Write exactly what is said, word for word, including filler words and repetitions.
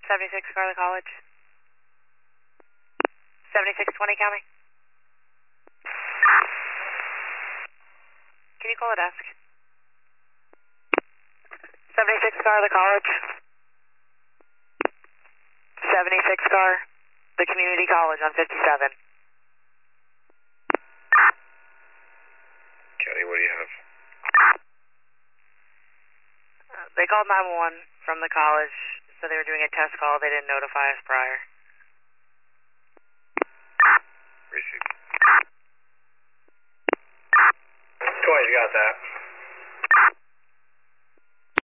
seventy-six Scarlet College. seventy-six twenty County. Can you call a desk? seventy-six Scarlet College. seventy-six Scar, the community college on fifty-seven. County, what do you have? Uh, they called nine one one from the college, so they were doing a test call. They didn't notify us prior.